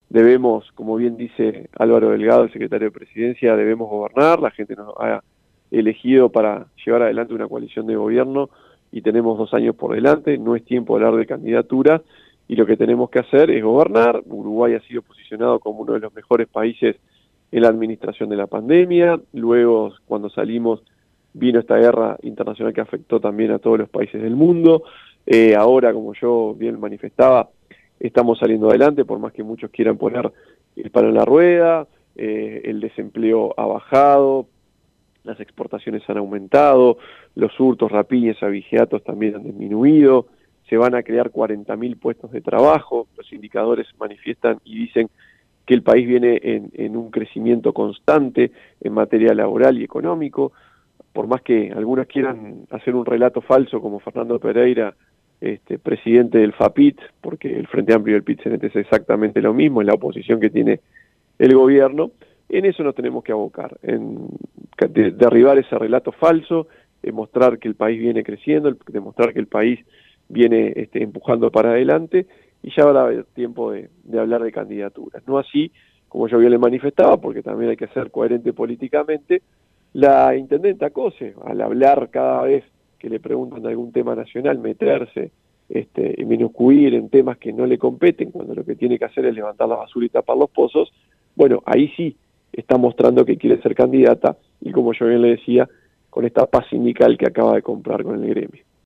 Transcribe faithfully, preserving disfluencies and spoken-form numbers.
debemos, como bien dice Álvaro Delgado, el secretario de Presidencia, debemos gobernar, la gente nos ha elegido para llevar adelante una coalición de gobierno y tenemos dos años por delante, no es tiempo de hablar de candidatura y lo que tenemos que hacer es gobernar. Uruguay ha sido posicionado como uno de los mejores países en la administración de la pandemia, luego cuando salimos vino esta guerra internacional que afectó también a todos los países del mundo, eh, ahora como yo bien manifestaba, estamos saliendo adelante, por más que muchos quieran poner el palo en la rueda, eh, el desempleo ha bajado, las exportaciones han aumentado, los hurtos, rapiñas, abigeatos también han disminuido, se van a crear cuarenta mil puestos de trabajo, los indicadores manifiestan y dicen que el país viene en, en un crecimiento constante en materia laboral y económico, por más que algunos quieran hacer un relato falso como Fernando Pereira, este, presidente del FAPIT, porque el Frente Amplio y el P I T C N T es exactamente lo mismo, es la oposición que tiene el gobierno, en eso nos tenemos que abocar, en de, derribar ese relato falso, en mostrar que el país viene creciendo, demostrar que el país viene este, empujando para adelante, y ya habrá tiempo de, de hablar de candidaturas. No así, como yo bien le manifestaba, porque también hay que ser coherente políticamente, la intendenta Cose, al hablar cada vez que le preguntan de algún tema nacional, meterse este, y minuscuir en temas que no le competen, cuando lo que tiene que hacer es levantar la basura y tapar los pozos, bueno, ahí sí está mostrando que quiere ser candidata, y como yo bien le decía, con esta paz sindical que acaba de comprar con el gremio.